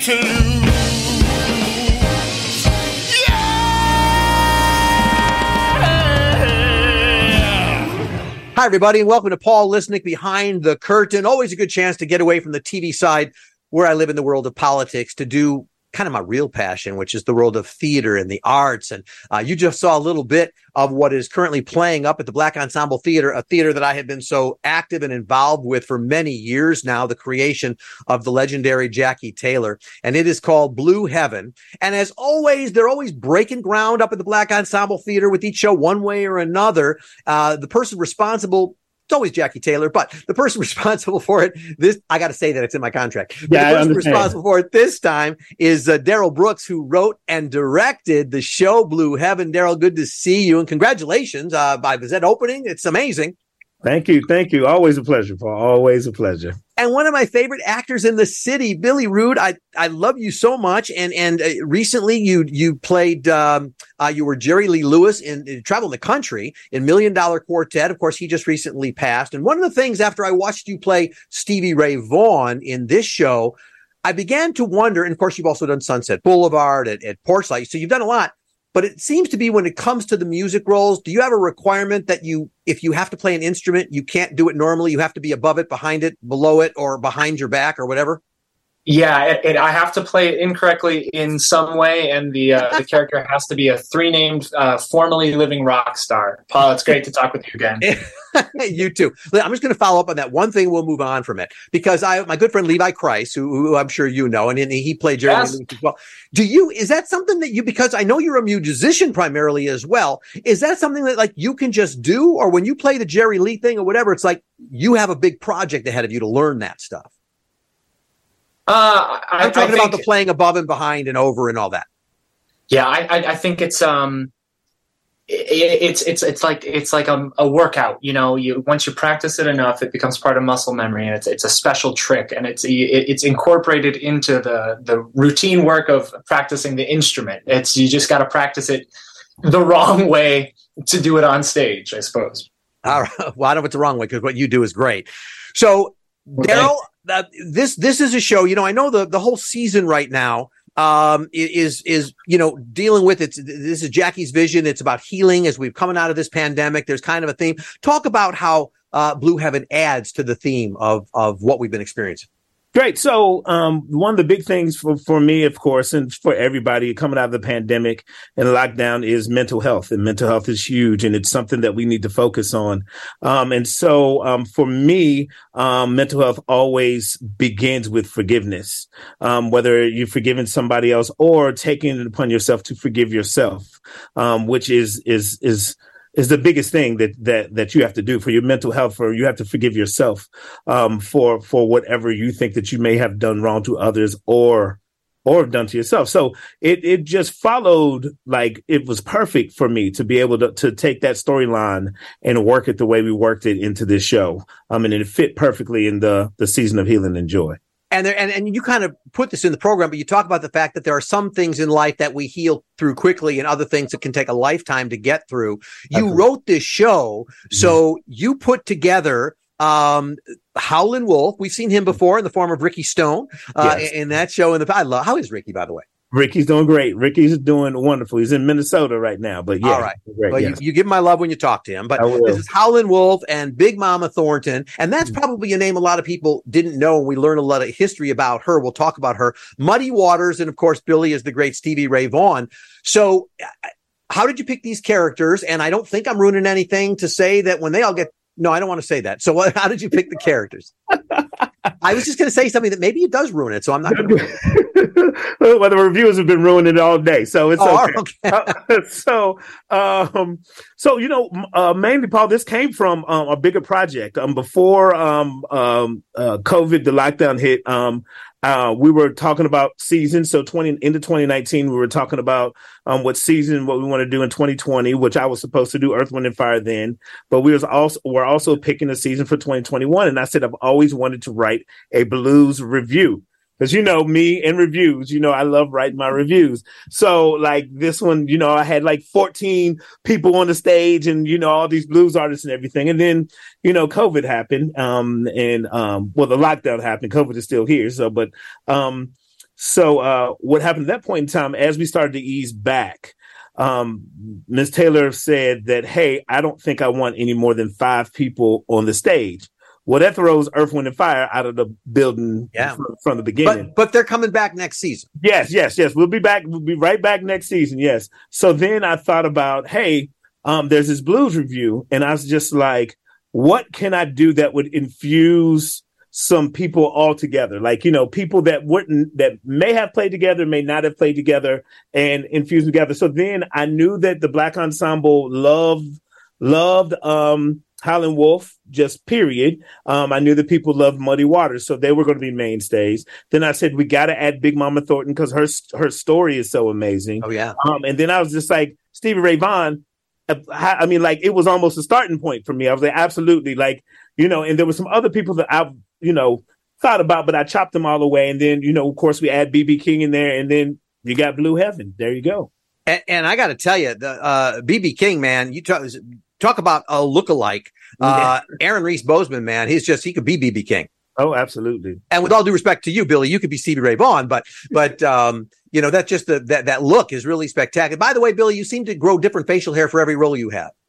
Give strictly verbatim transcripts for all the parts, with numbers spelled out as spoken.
to lose. Yeah! Hi, everybody, and welcome to Paul Lisnick Behind the Curtain. Always a good chance to get away from the T V side where I live in the world of politics to do kind of my real passion, which is the world of theater and the arts. And uh, you just saw a little bit of what is currently playing up at the Black Ensemble Theater, a theater that I have been so active and involved with for many years now, the creation of the legendary Jackie Taylor. And it is called Blue Heaven. And as always, they're always breaking ground up at the Black Ensemble Theater with each show one way or another. Uh, the person responsible, it's always Jackie Taylor, but the person responsible for it, this, I got to say that it's in my contract. But Yeah, the person responsible for it this time is uh, Daryl Brooks, who wrote and directed the show Blue Heaven. Daryl, good to see you, and congratulations uh, by the Z opening. It's amazing. Thank you. Thank you. Always a pleasure, Paul. Always a pleasure. And one of my favorite actors in the city, Billy Rude. I, I love you so much. And, and uh, recently you, you played, um, uh, you were Jerry Lee Lewis in, in Traveling the Country in Million Dollar Quartet. Of course, he just recently passed. And one of the things after I watched you play Stevie Ray Vaughan in this show, I began to wonder, and of course, you've also done Sunset Boulevard at, at Porchlight. So you've done a lot. But it seems to be when it comes to the music roles, do you have a requirement that you, if you have to play an instrument, you can't do it normally? You have to be above it, behind it, below it, or behind your back or whatever? Yeah, it, it, I have to play it incorrectly in some way, and the uh, the character has to be a three-named, uh, formerly living rock star. Paul, it's great to talk with you again. You too. I'm just going to follow up on that one thing. We'll move on from it because I, my good friend Levi Kreis, who, who I'm sure you know, and he played Jerry Yes. Lee Lewis as well. Do you? Is that something that you? Because I know you're a musician primarily as well. Is that something that like you can just do, or when you play the Jerry Lee thing or whatever, it's like you have a big project ahead of you to learn that stuff? Uh, I, I'm talking I about think, the playing above and behind and over and all that. Yeah, I, I, I think it's um, it, it's it's it's like it's like a, a workout. You know, you once you practice it enough, it becomes part of muscle memory, and it's it's a special trick, and it's it, it's incorporated into the the routine work of practicing the instrument. It's you just got to practice it the wrong way to do it on stage, I suppose. All right. Well, I don't know if it's the wrong way because what you do is great. So, Okay. Daryl, uh, this this is a show. You know, I know the the whole season right now um, is is you know dealing with it. This is Jackie's vision. It's about healing as we've coming out of this pandemic. There's kind of a theme. Talk about how uh, Blue Heaven adds to the theme of of what we've been experiencing. Great. So um, one of the big things for, for me, of course, and for everybody coming out of the pandemic and lockdown is mental health. And mental health is huge, and it's something that we need to focus on. Um, and so um, for me, um, mental health always begins with forgiveness, um, whether you're forgiving somebody else or taking it upon yourself to forgive yourself, um, which is is is. is the biggest thing that, that, that you have to do for your mental health, or you have to forgive yourself, um, for, for whatever you think that you may have done wrong to others or, or done to yourself. So it, it just followed like it was perfect for me to be able to, to take that storyline and work it the way we worked it into this show. Um, and it fit perfectly in the, the season of Healing and Joy. And there, and, and you kind of put this in the program, but you talk about the fact that there are some things in life that we heal through quickly and other things that can take a lifetime to get through. You Okay. wrote this show, so mm-hmm. you put together um, Howlin' Wolf. We've seen him before in the form of Ricky Stone uh, Yes. in that show. In the I love how is Ricky, by the way? Ricky's doing great. Ricky's doing wonderful. He's in Minnesota right now, but yeah. All right. Great, Well, yes. you, you give him my love when you talk to him. But I will. this is Howlin' Wolf and Big Mama Thornton. And that's probably a name a lot of people didn't know. And we learn a lot of history about her. We'll talk about her. Muddy Waters. And of course, Billy is the great Stevie Ray Vaughan. So how did you pick these characters? And I don't think I'm ruining anything to say that when they all get, no, I don't want to say that. So what, how did you pick the characters? I was just going to say something that maybe it does ruin it. So I'm not going to. Well, the reviewers have been ruining it all day, so it's Oh, okay. okay. Uh, so, um, so you know, uh, mainly, Paul, this came from um, a bigger project. Um, before um, um, uh, COVID, the lockdown hit. Um, uh, we were talking about seasons. So, twenty into twenty nineteen, we were talking about um, what season, what we want to do in twenty twenty, which I was supposed to do Earth, Wind, and Fire then. But we was also we're also picking a season for twenty twenty-one, and I said I've always wanted to write a blues review. Because, you know, me and reviews, you know, I love writing my reviews. So, like, this one, you know, I had like fourteen people on the stage and, you know, all these blues artists and everything. And then, you know, COVID happened. Um, and, um, well, the lockdown happened. COVID is still here. So, but, um, So uh, what happened at that point in time, as we started to ease back, um, Miz Taylor said that, hey, I don't think I want any more than five people on the stage. Well, that throws Earth, Wind, and Fire out of the building yeah. from, from the beginning. But, but they're coming back next season. Yes, yes, yes. We'll be back. We'll be right back next season. Yes. So then I thought about, hey, um, there's this blues review. And I was just like, what can I do that would infuse some people all together? Like, you know, people that wouldn't, that may have played together, may not have played together, and infuse them together. So then I knew that the Black Ensemble loved, loved, um, Howlin' Wolf, just period. Um, I knew that people loved Muddy Waters, so they were going to be mainstays. Then I said, we got to add Big Mama Thornton because her her story is so amazing. Oh, yeah. Um, and then I was just like, Stevie Ray Vaughan, I mean, like, it was almost a starting point for me. I was like, absolutely. Like, you know, and there were some other people that I, you know, thought about, but I chopped them all away. And then, you know, of course, we add B B King in there, and then you got Blue Heaven. There you go. And, and I got to tell you, the uh, B B King, man, you talk, talk about a lookalike. Uh, Aaron Reese Bozeman, man, he's just, he could be B B King. Oh, absolutely. And with all due respect to you, Billy, you could be Stevie Ray Vaughan, but, but, um, you know, that just, the, that, that look is really spectacular. By the way, Billy, you seem to grow different facial hair for every role you have.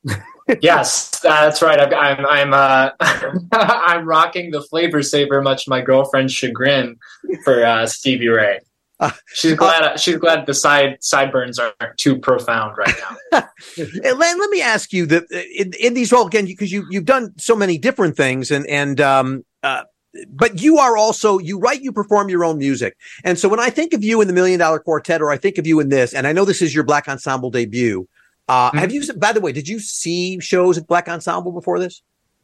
Yes, that's right. I've, I'm, I'm, uh, I'm rocking the Flavor Saver, much to my girlfriend's chagrin, for, uh, Stevie Ray. Uh, she's glad. Uh, she's glad the side sideburns aren't too profound right now. And Len, let me ask you that in, in these roles again, because you you've done so many different things, and and um, uh, but you are also you write, you perform your own music, and so when I think of you in the Million Dollar Quartet, or I think of you in this, and I know this is your Black Ensemble debut. Uh, mm-hmm. Have you? By the way, did you see shows at Black Ensemble before this?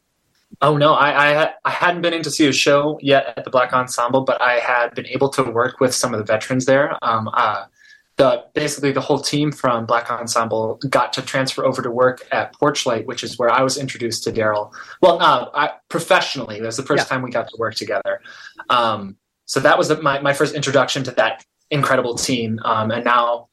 Oh, no, I, I I hadn't been in to see a show yet at the Black Ensemble, but I had been able to work with some of the veterans there. Um, uh, the basically the whole team from Black Ensemble got to transfer over to work at Porchlight, which is where I was introduced to Daryl. Well, uh, I, professionally, that was the first yeah. time we got to work together. Um, so that was the, my, my first introduction to that incredible team. Um, and now...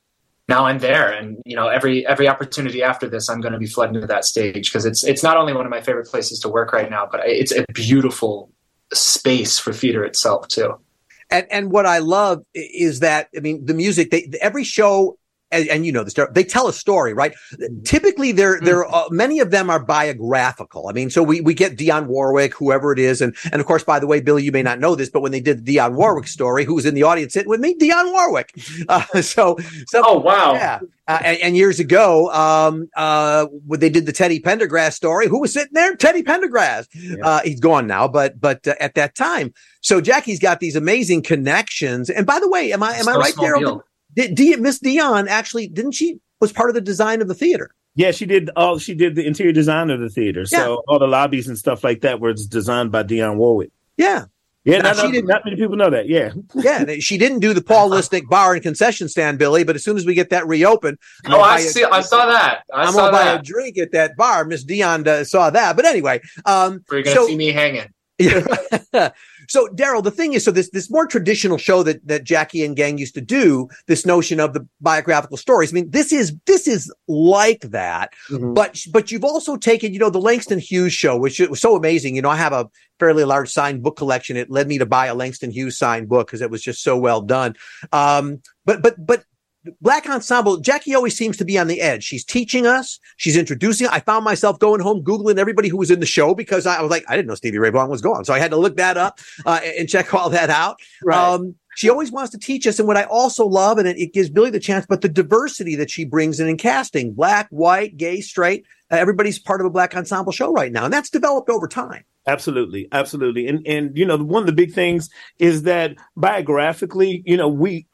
Now I'm there, and you know, every every opportunity after this, I'm going to be flooding to that stage because it's it's not only one of my favorite places to work right now, but it's a beautiful space for theater itself too. And and what I love is that, I mean, the music. They, every show, and, and you know this, they tell a story, right? Typically, they're they're uh, many of them are biographical. I mean, so we we get Dionne Warwick, whoever it is, and and of course, by the way, Billy, you may not know this, but when they did the Dionne Warwick story, who was in the audience sitting with me, Dionne Warwick. Uh, so, so oh wow, yeah. Uh, and, and years ago, um, uh, when they did the Teddy Pendergrass story, who was sitting there? Teddy Pendergrass. Yeah. Uh, he's gone now, but but uh, at that time, so Jackie's got these amazing connections. And by the way, am I am I right there? Did, did Miss Dionne actually, didn't she, was part of the design of the theater? Yeah, she did all, she did the interior design of the theater. Yeah. So all the lobbies and stuff like that were designed by Dionne Warwick. Yeah. Yeah, not, she didn't, not many people know that. Yeah. Yeah, she didn't do the Paul Lisnick bar and concession stand, Billy, but as soon as we get that reopened. Oh, I see. A, I saw that. I I'm saw going to buy that. a drink at that bar. Miss Dionne uh, saw that. But anyway. Um, We're going to so, see me hanging. Yeah. So, Daryl, the thing is, so this this more traditional show that that Jackie and gang used to do, this notion of the biographical stories. I mean, this is this is like that, mm-hmm. but but you've also taken, you know, the Langston Hughes show, which was so amazing. You know, I have a fairly large signed book collection. It led me to buy a Langston Hughes signed book because it was just so well done. Um, but but but. Black Ensemble, Jackie always seems to be on the edge. She's teaching us. She's introducing. I found myself going home, Googling everybody who was in the show because I was like, I didn't know Stevie Ray Vaughan was gone. So I had to look that up uh, and check all that out. Right. Um, she always wants to teach us. And what I also love, and it, it gives Billy the chance, but the diversity that she brings in in casting, black, white, gay, straight, uh, everybody's part of a Black Ensemble show right now. And that's developed over time. Absolutely. Absolutely. And, and, you know, one of the big things is that biographically, you know, we,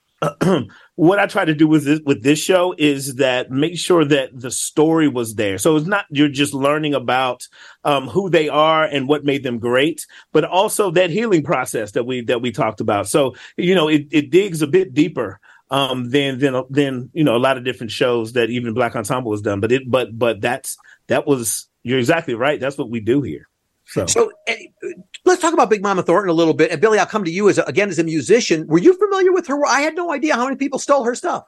what I try to do with this, with this show is that make sure that the story was there. So it's not you're just learning about um, who they are and what made them great, but also that healing process that we that we talked about. So, you know, it, it digs a bit deeper um, than than than you know a lot of different shows that even Black Ensemble has done. But it but but that's that was you're exactly right. That's what we do here. So. so uh, let's talk about Big Mama Thornton a little bit. And Billy, I'll come to you as a, again as a musician. Were you familiar with her? I had no idea how many people stole her stuff.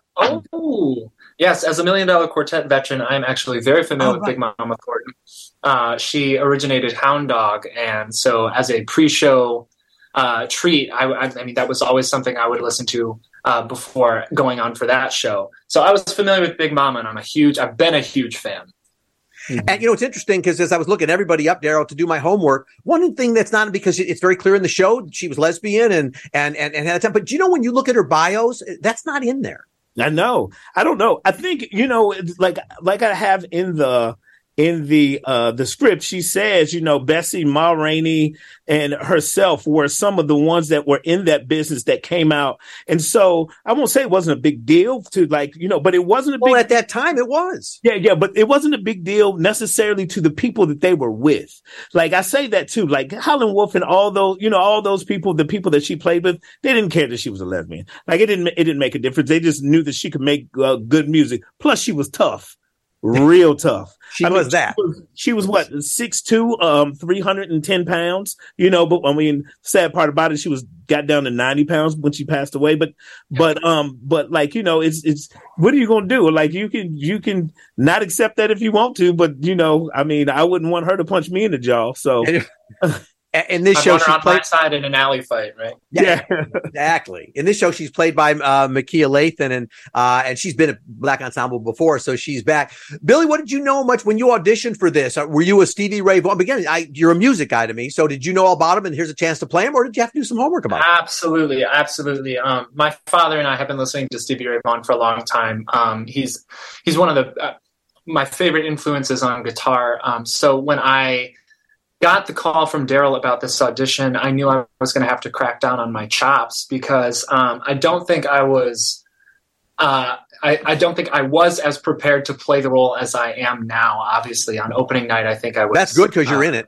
Oh, yes. As a Million Dollar Quartet veteran, I'm actually very familiar oh, with right. Big Mama Thornton. Uh, she originated Hound Dog, and so as a pre-show uh, treat. I, I, I mean, that was always something I would listen to uh, before going on for that show. So I was familiar with Big Mama, and I'm a huge, I've been a huge fan. Mm-hmm. And, you know, it's interesting because as I was looking everybody up, Daryl, to do my homework, one thing that's not because it's very clear in the show, she was lesbian and, and, and, and had a time. But do you know, when you look at her bios, that's not in there. I know. I don't know. I think, you know, like, like I have in the, in the, uh, the script, she says, you know, Bessie, Ma Rainey, and herself were some of the ones that were in that business that came out. And so I won't say it wasn't a big deal to, like, you know, but it wasn't a big Well, at that time it was. Yeah, yeah, but it wasn't a big deal necessarily to the people that they were with. Like, I say that too, like Howlin' Wolf and all those, you know, all those people, the people that she played with, they didn't care that she was a lesbian. Like, it didn't, it didn't make a difference. They just knew that she could make uh, good music. Plus, she was tough. Real tough. She I mean, was that. She was, she was what, six two, um, three hundred ten pounds, you know, but I mean, sad part about it, she was got down to ninety pounds when she passed away. But, but, um, but like, you know, it's, it's, what are you going to do? Like, you can, you can not accept that if you want to, but, you know, I mean, I wouldn't want her to punch me in the jaw. So. In this I show, won her she on played my side in an alley fight, right? Yeah, yeah. Exactly. In this show, she's played by uh, Makia Lathan, and uh, and she's been a Black Ensemble before, so she's back. Billy, what did you know much when you auditioned for this? Uh, were you a Stevie Ray Vaughan? Again, I, you're a music guy to me, so did you know all about him? And here's a chance to play him, or did you have to do some homework about him? Absolutely, absolutely. Um, my father and I have been listening to Stevie Ray Vaughan for a long time. Um, he's he's one of the uh, my favorite influences on guitar. Um, so when I got the call from Daryl about this audition, I knew I was going to have to crack down on my chops because um, I don't think I was, uh, I, I don't think I was as prepared to play the role as I am now. Obviously, on opening night, I think I was. That's good because you're uh, in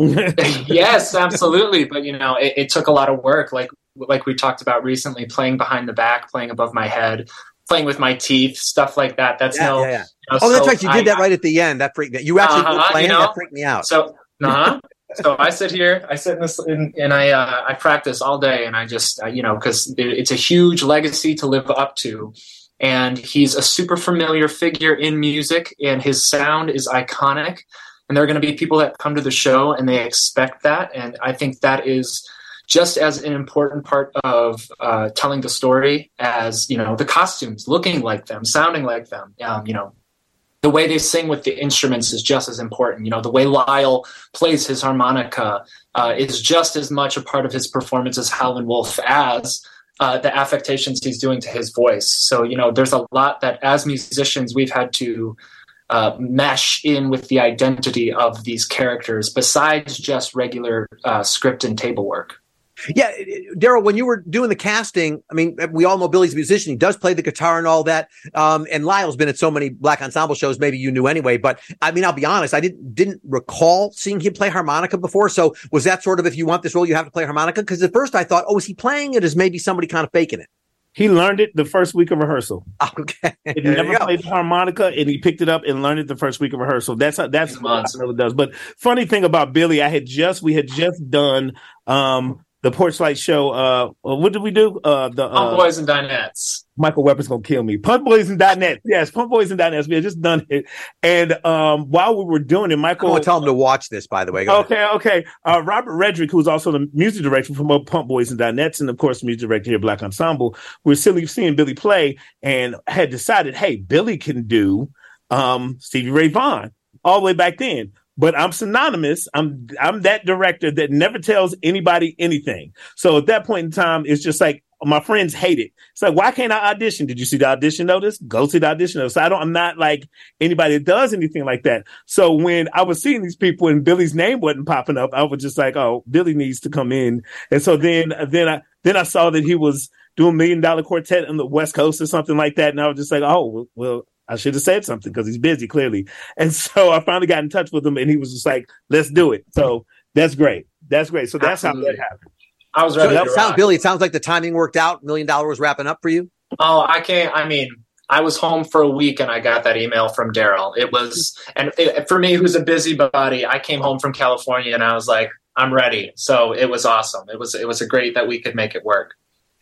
it. Yes, absolutely. But you know, it, it took a lot of work, like like we talked about recently, playing behind the back, playing above my head, playing with my teeth, stuff like that. That's yeah, no. Yeah, yeah. You know, oh, that's so right. You did I, that right at the end. That freaked me out. You actually uh-huh, were playing. You know, that freaked me out. So. Uh-huh. So I sit here, I sit in this, and, and I uh, I practice all day, and I just uh, you know, because it's a huge legacy to live up to, and he's a super familiar figure in music, and his sound is iconic, and there are going to be people that come to the show and they expect that, and I think that is just as an important part of uh, telling the story as, you know, the costumes, looking like them, sounding like them, um, you know. The way they sing with the instruments is just as important. You know, the way Lyle plays his harmonica uh, is just as much a part of his performance as Howlin' Wolf as uh, the affectations he's doing to his voice. So, you know, there's a lot that as musicians we've had to uh, mesh in with the identity of these characters besides just regular uh, script and table work. Yeah, Daryl, when you were doing the casting, I mean, we all know Billy's a musician. He does play the guitar and all that. Um, and Lyle's been at so many Black Ensemble shows, maybe you knew anyway. But I mean, I'll be honest, I didn't didn't recall seeing him play harmonica before. So was that sort of, if you want this role, you have to play harmonica? Because at first I thought, oh, is he playing it as maybe somebody kind of faking it? He learned it the first week of rehearsal. Okay. He never played the harmonica, and he picked it up and learned it the first week of rehearsal. That's how, that's what it does. But funny thing about Billy, I had just we had just done um, the Porchlight show. Uh, what did we do? Uh, the uh, Pump Boys and Dinettes. Michael Weber's gonna kill me. Pump Boys and Dinettes. Yes, Pump Boys and Dinettes. We had just done it, and um, while we were doing it, Michael. I want to tell him to watch this. By the way. Go okay, ahead. okay. Uh, Robert Redrick, who's also the music director from Pump Boys and Dinettes, and of course, the music director here at Black Ensemble, we're silly seeing Billy play, and had decided, hey, Billy can do um, Stevie Ray Vaughan all the way back then. But I'm synonymous. I'm I'm that director that never tells anybody anything. So at that point in time, it's just like my friends hate it. It's like, why can't I audition? Did you see the audition notice? Go see the audition notice. So I don't. I'm not like anybody that does anything like that. So when I was seeing these people and Billy's name wasn't popping up, I was just like, oh, Billy needs to come in. And so then then I then I saw that he was doing Million Dollar Quartet on the West Coast or something like that, and I was just like, oh, well. I should have said something because he's busy, clearly. And so I finally got in touch with him, and he was just like, let's do it. So that's great. That's great. So that's Absolutely. How that happened. I was ready. So, to sound, Billy, it sounds like the timing worked out. Million Dollar was wrapping up for you. Oh, I can't. I mean, I was home for a week, and I got that email from Daryl. It was, and it, for me, who's a busybody, I came home from California, and I was like, I'm ready. So it was awesome. It was, it was a great that we could make it work.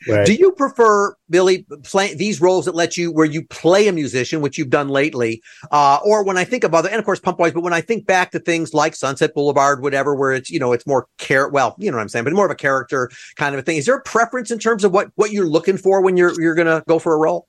Right. Do you prefer, Billy, play these roles that let you, where you play a musician, which you've done lately, uh, or when I think of other, and of course Pump Boys, but when I think back to things like Sunset Boulevard, whatever, where it's, you know, it's more care, well, you know what I'm saying, but more of a character kind of a thing. Is there a preference in terms of what, what you're looking for when you're, you're going to go for a role?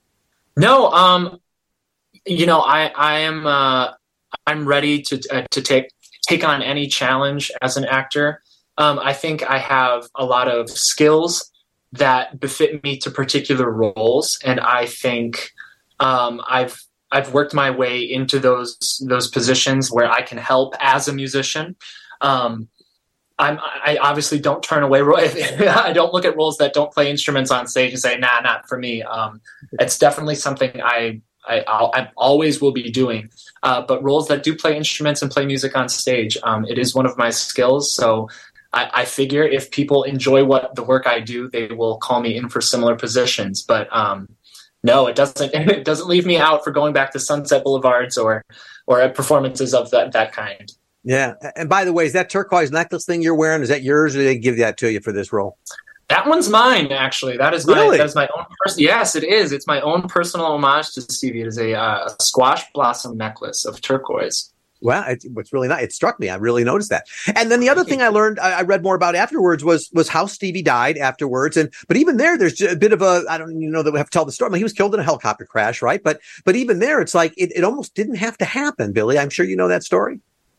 No, um, you know, I, I am, uh, I'm ready to, uh, to take, take on any challenge as an actor. Um, I think I have a lot of skills that befit me to particular roles. And I think, um, I've, I've worked my way into those, those positions where I can help as a musician. Um, I'm, I obviously don't turn away. I don't look at roles that don't play instruments on stage and say, nah, not for me. Um, it's definitely something I, I, I'll, I always will be doing. Uh, but roles that do play instruments and play music on stage, um, it is one of my skills. So I, I figure if people enjoy what the work I do, they will call me in for similar positions. But um, no, it doesn't. It doesn't leave me out for going back to Sunset Boulevards or or performances of that that kind. Yeah. And by the way, is that turquoise necklace thing you're wearing? Is that yours, or did they give that to you for this role? That one's mine, actually. That is my really? that is my own. Pers- yes, it is. It's my own personal homage to Stevie. It is a, uh, a squash blossom necklace of turquoise. Well, it, what's really nice, it struck me. I really noticed that. And then the other thing I learned, I, I read more about afterwards was, was how Stevie died afterwards. And, but even there, there's a bit of a, I don't even know that we have to tell the story. I mean, he was killed in a helicopter crash, right? But, but even there, it's like, it, it almost didn't have to happen, Billy. I'm sure you know that story.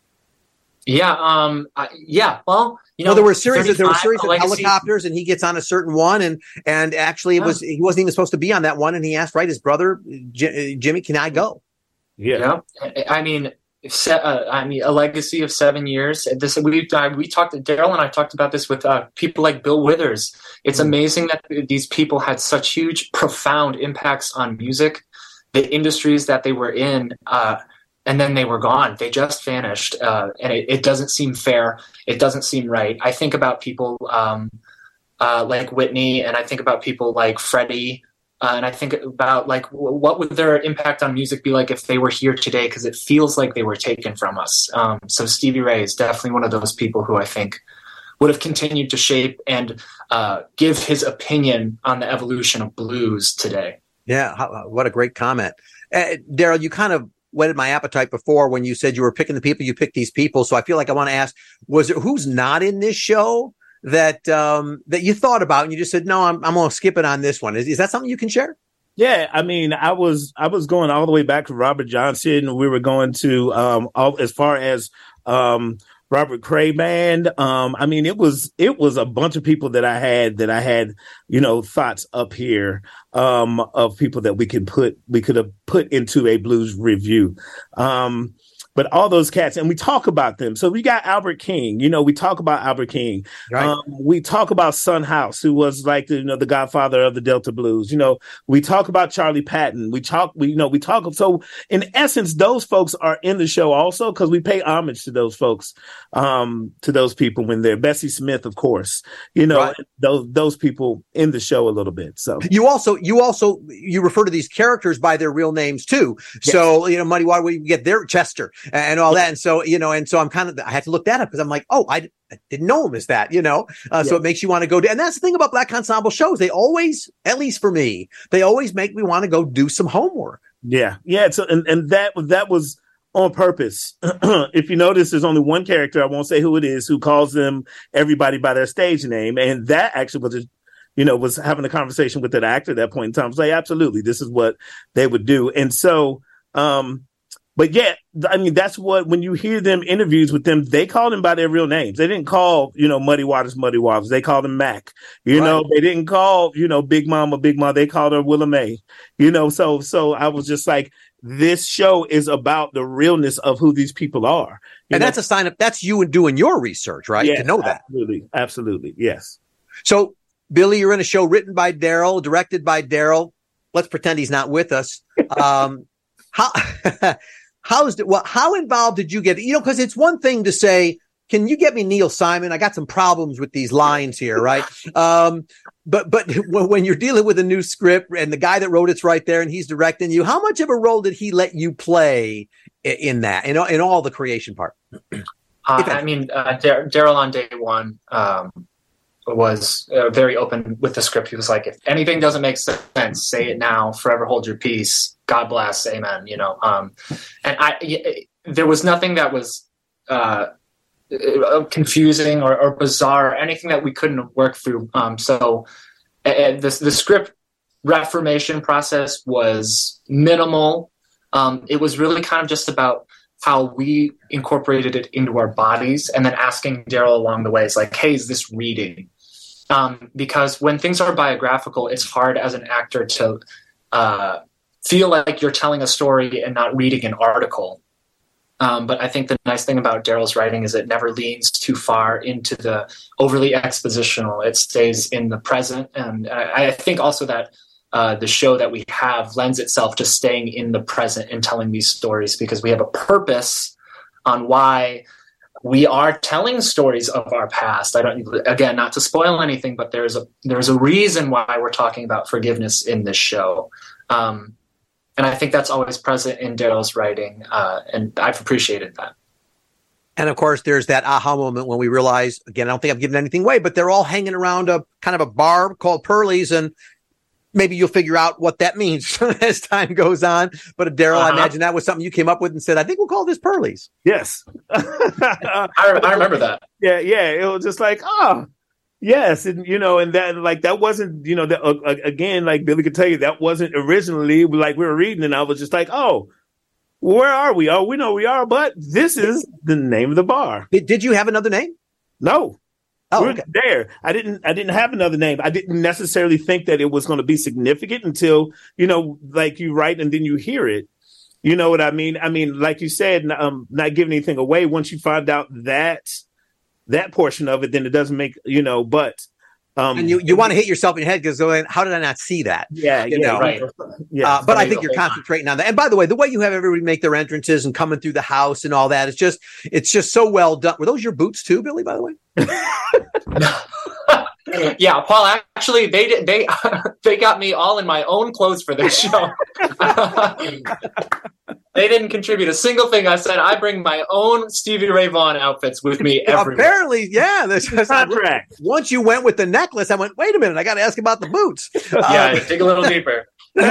Yeah. Um, I, yeah. Well, you know, well, there were a series of, there were a series of legacy. helicopters, and he gets on a certain one, and, and actually it was, he wasn't even supposed to be on that one. And he asked, right, his brother, J- Jimmy, can I go? Yeah. yeah. I mean, Se- uh, I mean, a legacy of seven years. This we uh, we talked. Daryl and I talked about this with uh, people like Bill Withers. It's mm-hmm. amazing that these people had such huge, profound impacts on music, the industries that they were in, uh, and then they were gone. They just vanished, uh, and it, it doesn't seem fair. It doesn't seem right. I think about people um, uh, like Whitney, and I think about people like Freddie. Uh, and I think about, like, w- what would their impact on music be like if they were here today? Because it feels like they were taken from us. Um, so Stevie Ray is definitely one of those people who I think would have continued to shape and uh, give his opinion on the evolution of blues today. Yeah, how, what a great comment. Uh, Daryl, you kind of whetted my appetite before when you said you were picking the people, you picked these people. So I feel like I want to ask, was it who's not in this show that um, that you thought about and you just said, no, I'm I'm going to skip it on this one? Is, is that something you can share? Yeah, I mean, I was I was going all the way back to Robert Johnson. We were going to um, all as far as um, Robert Cray Band. Um, I mean, it was it was a bunch of people that I had that I had, you know, thoughts up here um, of people that we could put we could have put into a blues review. Um, But all those cats, and we talk about them. So we got Albert King. You know, we talk about Albert King. Right. Um, we talk about Son House, who was like the, you know, the godfather of the Delta blues. You know, we talk about Charlie Patton. We talk, we, you know, we talk. So in essence, those folks are in the show also because we pay homage to those folks, um, to those people when they're Bessie Smith, of course. You know, right. those those people in the show a little bit. So you also you also you refer to these characters by their real names too. Yes. So you know, Muddy Water, we get their Chester and all that. And so, you know, and so I'm kind of, I had to look that up because I'm like, oh, I, I didn't know him as that, you know? Uh, yeah. So it makes you want to go do, and that's the thing about Black Ensemble shows. They always, at least for me, they always make me want to go do some homework. Yeah. Yeah. So, and, and that, that was on purpose. If you notice, there's only one character, I won't say who it is, who calls them everybody by their stage name. And that actually was a, you know, was having a conversation with that actor at that point in time. I was like, absolutely, this is what they would do. And so, um, But yeah, I mean, that's what, when you hear them interviews with them, they call them by their real names. They didn't call, you know, Muddy Waters, Muddy Waters. They called him Mac. You right. know, they didn't call, you know, Big Mama, Big Mama. They called her Willa Mae. You know, so, so I was just like, this show is about the realness of who these people are. And know? That's a sign of, that's you and doing your research, right? Yes, to know that. Absolutely. Absolutely. Yes. So, Billy, you're in a show written by Daryl, directed by Daryl. Let's pretend he's not with us. Um, how, How's the, well, how involved did you get? You know, because it's one thing to say, can you get me Neil Simon? I got some problems with these lines here, right? Um, but but when you're dealing with a new script and the guy that wrote it's right there and he's directing you, how much of a role did he let you play in that, in, in all the creation part? Uh, I mean, uh, Daryl on day one, um, was uh, very open with the script. He was like, if anything doesn't make sense, say it now, forever hold your peace. God bless. Amen. You know? Um, and I, there was nothing that was, uh, confusing or, or bizarre, or anything that we couldn't work through. Um, so uh, the, the script reformation process was minimal. Um, it was really kind of just about how we incorporated it into our bodies, and then asking Daryl along the way, is like, hey, is this reading? Um, because when things are biographical, it's hard as an actor to uh, feel like you're telling a story and not reading an article. Um, but I think the nice thing about Daryl's writing is it never leans too far into the overly expositional. It stays in the present. And I, I think also that uh, the show that we have lends itself to staying in the present and telling these stories, because we have a purpose on why we are telling stories of our past. I don't, again, not to spoil anything, but there's a, there's a reason why we're talking about forgiveness in this show. Um, And I think that's always present in Daryl's writing, uh, and I've appreciated that. And of course, there's that aha moment when we realize, again, I don't think I've given anything away, but they're all hanging around a kind of a bar called Pearlie's, and maybe you'll figure out what that means as time goes on. But Daryl, uh-huh. I imagine that was something you came up with and said, I think we'll call this Pearlie's. Yes. I, I remember that. Yeah, yeah. It was just like, oh, yes, and you know, and that like that wasn't, you know, the, uh, again, like Billy could tell you, that wasn't originally like we were reading, and I was just like, oh, where are we? Oh, we know we are, but this is the name of the bar. Did, did you have another name? No. Oh, we were okay. there. I didn't. I didn't have another name. I didn't necessarily think that it was going to be significant until, you know, like you write and then you hear it. You know what I mean? I mean, like you said, um, not giving anything away. Once you find out that. that portion of it, then it doesn't make, you know, but. Um, and you, you want to hit yourself in the head because how did I not see that? Yeah, you yeah, know? Right. Yeah. Uh, but I think you're concentrating on that. And by the way, the way you have everybody make their entrances and coming through the house and all that, it's just, it's just so well done. Were those your boots too, Billy, by the way? Yeah, Paul, actually, they did, they, they got me all in my own clothes for this show. They didn't contribute a single thing. I said, I bring my own Stevie Ray Vaughan outfits with me everywhere. Apparently, yeah. That's, Contract. Once you went with the necklace, I went, wait a minute, I got to ask about the boots. Yeah, uh, dig a little deeper.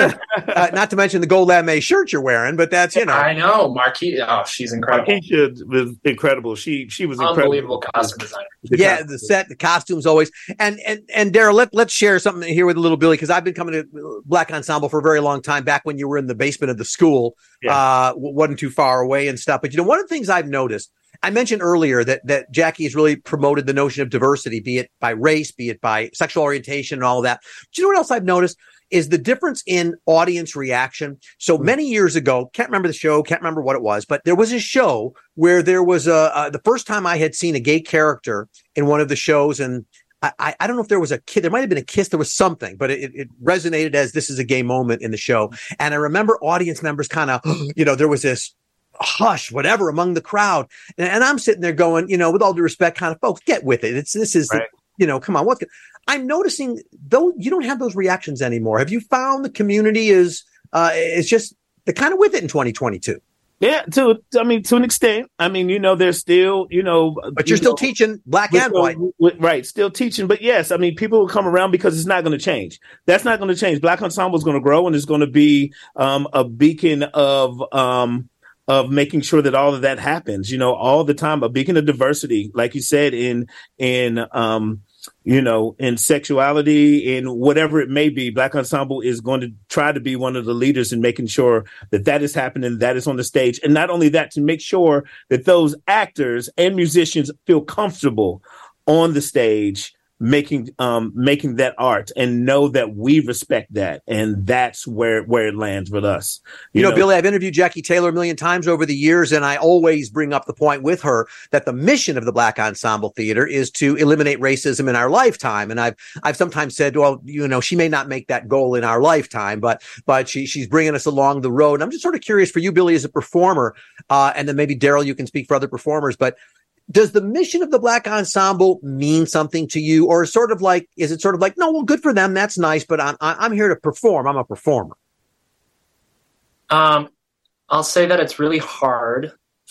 uh, not to mention the gold lame shirt you're wearing, but that's, you know. I know. Marquis, oh, she's incredible. Marquisha was incredible. She she was unbelievable incredible. costume designer. The yeah, costume. the set, the costumes always. And and and Daryl, let, let's share something here with little Billy, because I've been coming to Black Ensemble for a very long time, back when you were in the basement of the school. Yeah. Uh, wasn't too far away and stuff. But, you know, one of the things I've noticed, I mentioned earlier that that Jackie has really promoted the notion of diversity, be it by race, be it by sexual orientation and all of that. But you know what else I've noticed is the difference in audience reaction. So many years ago, can't remember the show, can't remember what it was, but there was a show where there was a, uh, the first time I had seen a gay character in one of the shows, and I, I don't know if there was a kid, there might have been a kiss, there was something, but it, it resonated as this is a gay moment in the show. And I remember audience members kind of, you know, there was this hush, whatever, among the crowd. And, and I'm sitting there going, you know, with all due respect, kind of, folks, get with it. It's, this is, right. the, you know, come on, what's I'm noticing though you don't have those reactions anymore. Have you found the community is uh is just they're kind of with it in twenty twenty-two? Yeah, to I mean to an extent. I mean, you know, there's still, you know, but you're you still know, teaching black and still, white, with, right? Still teaching, but yes, I mean, people will come around because it's not going to change. That's not going to change. Black Ensemble is going to grow, and it's going to be um, a beacon of. Um, of making sure that all of that happens, you know, all the time, a beacon of diversity, like you said, in, in, um, you know, in sexuality, in whatever it may be. Black Ensemble is going to try to be one of the leaders in making sure that that is happening, that is on the stage. And not only that, to make sure that those actors and musicians feel comfortable on the stage, making um making that art, and know that we respect that, and that's where where it lands with us. You, you know, know, Billy, I've interviewed Jackie Taylor a million times over the years, and I always bring up the point with her that the mission of the Black Ensemble Theater is to eliminate racism in our lifetime. And I've I've sometimes said, well, you know, she may not make that goal in our lifetime, but but she she's bringing us along the road. And I'm just sort of curious for you, Billy, as a performer, uh, and then maybe Daryl, you can speak for other performers, but does the mission of the Black Ensemble mean something to you, or sort of like, is it sort of like, no, well, good for them, that's nice, but I'm I'm here to perform. I'm a performer. Um, I'll say that it's really hard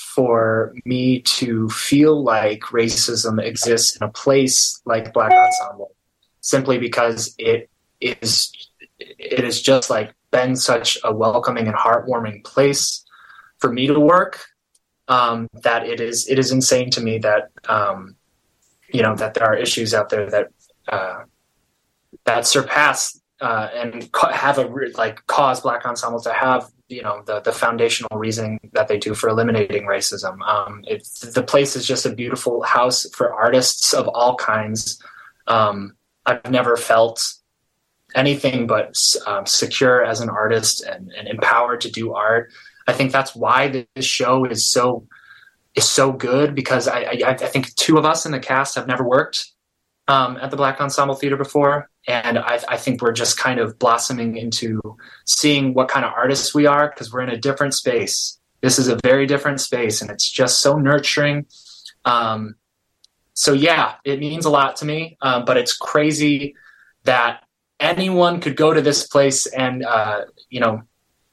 for me to feel like racism exists in a place like Black Ensemble, simply because it is it is just like been such a welcoming and heartwarming place for me to work, um, that it is it is insane to me that um, you know that there are issues out there that uh, that surpass uh, and ca- have a like cause Black ensembles to have you know the the foundational reason that they do for eliminating racism. Um, it's the place is just a beautiful house for artists of all kinds. Um, I've never felt anything but um, secure as an artist and, and empowered to do art. I think that's why this show is so is so good, because I, I, I think two of us in the cast have never worked um, at the Black Ensemble Theater before, and I, I think we're just kind of blossoming into seeing what kind of artists we are, because we're in a different space. This is a very different space, and it's just so nurturing. Um, so yeah, it means a lot to me, um, but it's crazy that anyone could go to this place and, uh, you know,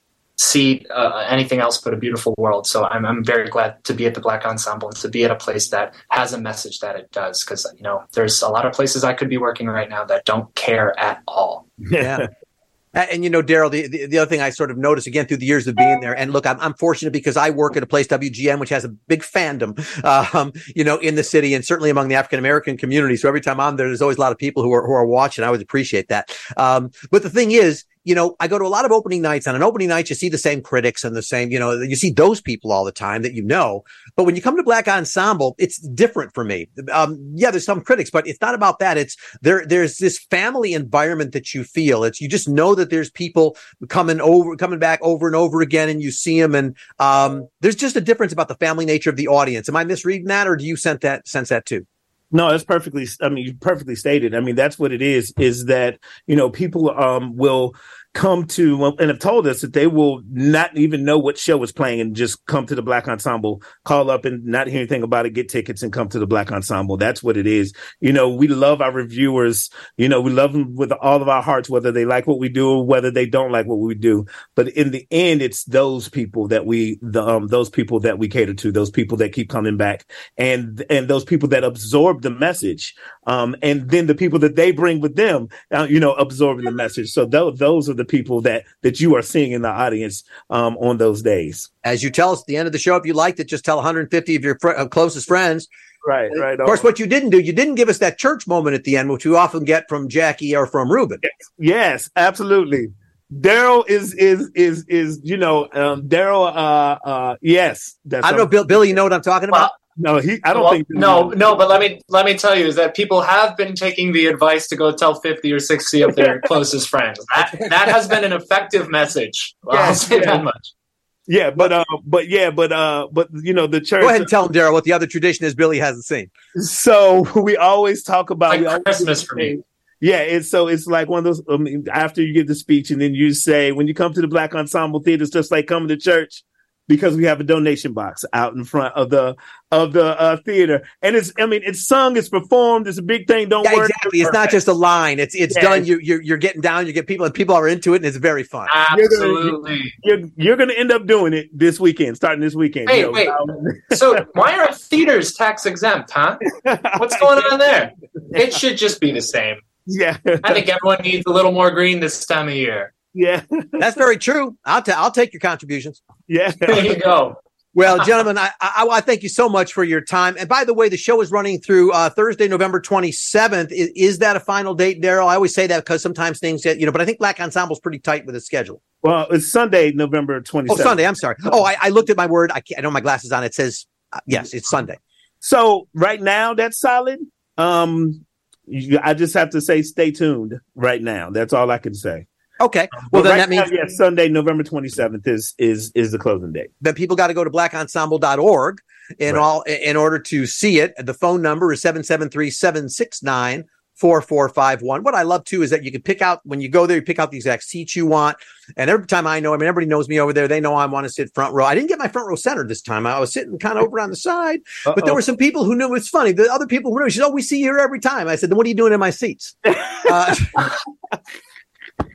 see uh, anything else but a beautiful world. So I'm I'm very glad to be at the Black Ensemble and to be at a place that has a message that it does. Because, you know, there's a lot of places I could be working right now that don't care at all. Yeah. And, you know, Daryl, the, the, the other thing I sort of noticed, again, through the years of being there, and look, I'm, I'm fortunate because I work at a place, W G N, which has a big fandom, um, you know, in the city and certainly among the African-American community. So every time I'm there, there's always a lot of people who are, who are watching. I always appreciate that. Um, but the thing is, you know, I go to a lot of opening nights. On an opening night, you see the same critics and the same, you know, you see those people all the time that you know. But when you come to Black Ensemble, it's different for me. Um, yeah, there's some critics, but it's not about that. It's there. There's this family environment that you feel. It's you just know that there's people coming over, coming back over and over again, and you see them. And um, there's just a difference about the family nature of the audience. Am I misreading that, or do you sense that sense that too? No, that's perfectly, I mean, you perfectly stated. I mean, that's what it is, is that, you know, people um, will come to and have told us that they will not even know what show is playing and just come to the Black Ensemble, call up and not hear anything about it, get tickets and come to the Black Ensemble. That's what it is. You know, we love our reviewers. You know, we love them with all of our hearts, whether they like what we do or whether they don't like what we do. But in the end, it's those people that we, the, um, those people that we cater to, those people that keep coming back, and, and those people that absorb the message. Um, and then the people that they bring with them, uh, you know, absorbing the message. So th- those are the people that that you are seeing in the audience um, on those days. As you tell us at the end of the show, if you liked it, just tell one hundred fifty of your fr- uh, closest friends. Right, right. Of course, what you didn't do, you didn't give us that church moment at the end, which we often get from Jackie or from Ruben. Yes, yes, absolutely. Daryl is is is is you know um, Daryl. Uh, uh, yes, that's I don't know, Bill. Bill, you know what I'm talking about? Well, no, he. I don't well, think. No, no. But let me let me tell you is that people have been taking the advice to go tell fifty or sixty of their closest friends. That that has been an effective message. Well, yes, I'll say yeah. that much. Yeah, but uh, but yeah, but uh, but you know the church. Go ahead and tell him, Daryl, what the other tradition is Billy hasn't seen. So we always talk about like we always Christmas for me. Yeah, it's so it's like one of those. I mean, after you give the speech, and then you say, when you come to the Black Ensemble Theater, it's just like coming to church, because we have a donation box out in front of the of the uh, theater, and it's I mean it's sung, it's performed, it's a big thing. Don't yeah, worry, exactly. It's not just a line. It's it's yeah. done. You you're you're getting down. You get people, and people are into it, and it's very fun. Absolutely. You're gonna, you're, you're going to end up doing it this weekend, starting this weekend. Wait, you know, wait. um, So why are theaters tax exempt, huh? What's going on there? It should just be the same. Yeah, I think everyone needs a little more green this time of year. Yeah, that's very true. I'll ta- I'll take your contributions. Yeah, there you go. Well, gentlemen, I, I I thank you so much for your time. And by the way, the show is running through uh, Thursday, November twenty-seventh. Is, is that a final date, Daryl? I always say that because sometimes things get, you know, but I think Black Ensemble's pretty tight with its schedule. Well, it's Sunday, November twenty-seventh. Oh, Sunday. I'm sorry. Oh, I, I looked at my word. I, can't, I don't have my glasses on. It says, uh, yes, it's Sunday. So right now, that's solid. Um, you, I just have to say, stay tuned right now. That's all I can say. Okay. Well, then right that means now, yes, Sunday, November twenty-seventh is is is the closing date. Then people got to go to black ensemble dot org in right. all in order to see it. The phone number is seven seven three, seven six nine, four four five one. What I love too is that you can pick out when you go there, you pick out the exact seat you want. And every time I know, I mean, everybody knows me over there. They know I want to sit front row. I didn't get my front row center this time. I was sitting kind of over on the side, Uh-oh. but there were some people who knew. It's funny. The other people who knew, she said, "Oh, we see you here every time." I said, "Then what are you doing in my seats?" uh,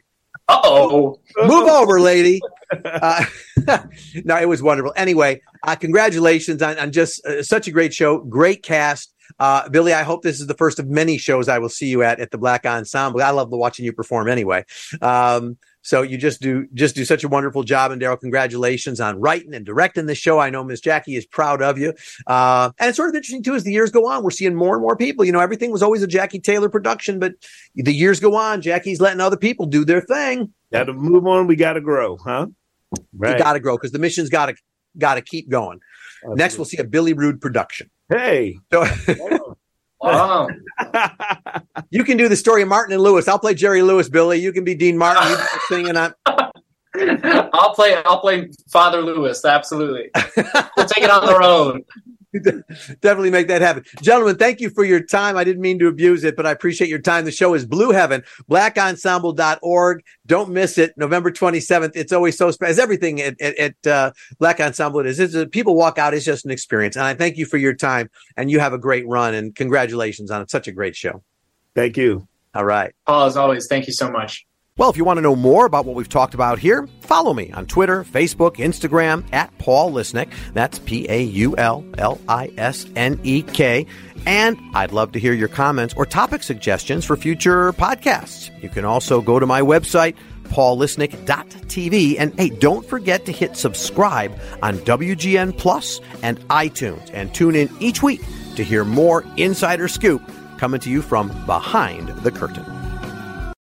Uh-oh. Move over, lady. Uh, no, it was wonderful. Anyway, uh, congratulations on, on just uh, such a great show. Great cast. Uh, Billy, I hope this is the first of many shows I will see you at at the Black Ensemble. I love watching you perform anyway. Um, so you just do just do such a wonderful job. And Daryl, congratulations on writing and directing the show. I know Miss Jackie is proud of you. Uh, and it's sort of interesting, too, as the years go on, we're seeing more and more people. You know, everything was always a Jackie Taylor production, but the years go on. Jackie's letting other people do their thing. Got to move on. We got to grow, huh? Right. You got to grow because the mission's got to got to keep going. Absolutely. Next, we'll see a Billy Rude production. Hey. So, wow. You can do the story of Martin and Lewis. I'll play Jerry Lewis, Billy. You can be Dean Martin. You can be singing on. I'll play. I'll play Father Lewis. Absolutely. We'll take it on the road. Definitely make that happen. Gentlemen, thank you for your time. I didn't mean to abuse it, but I appreciate your time. The show is Blue Heaven, black ensemble dot org. Don't miss it. November twenty-seventh. It's always so special. As everything at, at, at uh, Black Ensemble it is. It's, uh, people walk out. It's just an experience. And I thank you for your time. And you have a great run. And congratulations on it. Such a great show. Thank you. All right. Paul, as always, thank you so much. Well, if you want to know more about what we've talked about here, follow me on Twitter, Facebook, Instagram, at Paul Lisnek. That's P A U L L I S N E K. And I'd love to hear your comments or topic suggestions for future podcasts. You can also go to my website, paul lisnek dot t v. And hey, don't forget to hit subscribe on W G N Plus and iTunes. And tune in each week to hear more Insider Scoop coming to you from behind the curtain.